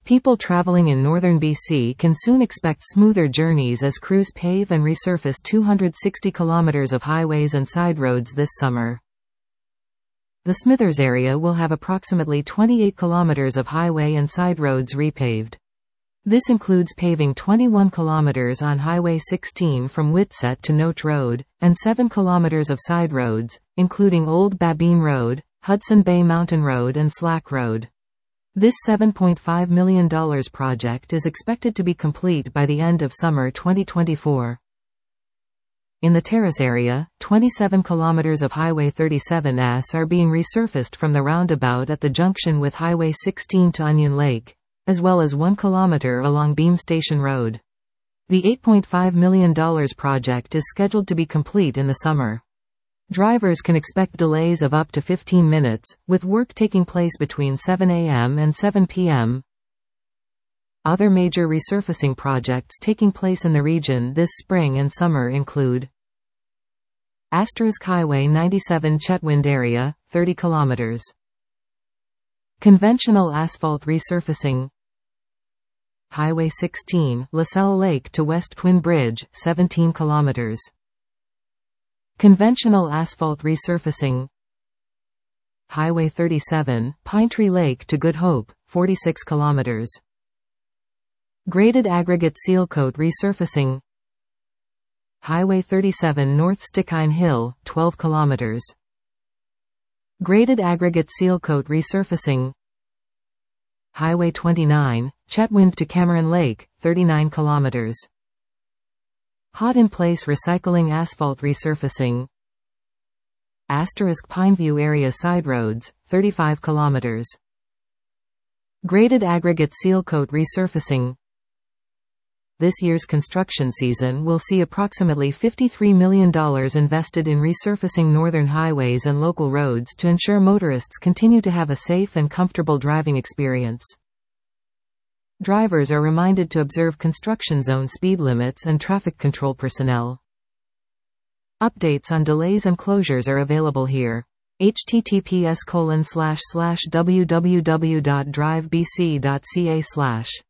People traveling in northern BC can soon expect smoother journeys as crews pave and resurface 260 kilometers of highways and side roads this summer. The Smithers area will have approximately 28 kilometers of highway and side roads repaved. This includes paving 21 kilometers on Highway 16 from Whitsett to Noche Road, and 7 kilometers of side roads, including Old Babine Road, Hudson Bay Mountain Road and Slack Road. This $7.5 million project is expected to be complete by the end of summer 2024. In the Terrace area, 27 kilometers of Highway 37S are being resurfaced from the roundabout at the junction with Highway 16 to Onion Lake, as well as 1 kilometer along Beam Station Road. The $8.5 million project is scheduled to be complete in the summer. Drivers can expect delays of up to 15 minutes, with work taking place between 7 a.m. and 7 p.m. Other major resurfacing projects taking place in the region this spring and summer include Highway 97 Chetwynd area, 30 kilometers. Conventional asphalt resurfacing. Highway 16, LaSalle Lake to West Twin Bridge, 17 kilometers. Conventional asphalt resurfacing. Highway 37, Pine Tree Lake to Good Hope, 46 kilometers. Graded aggregate seal coat resurfacing. Highway 37 North Stikine Hill, 12 kilometers. Graded aggregate seal coat resurfacing. Highway 29, Chetwynd to Cameron Lake, 39 kilometers. Hot-in-place recycling asphalt resurfacing. Pineview area side roads, 35 kilometers. Graded aggregate seal coat resurfacing. This year's construction season will see approximately $53 million invested in resurfacing northern highways and local roads to ensure motorists continue to have a safe and comfortable driving experience. Drivers are reminded to observe construction zone speed limits and traffic control personnel. Updates on delays and closures are available here. https://www.drivebc.ca/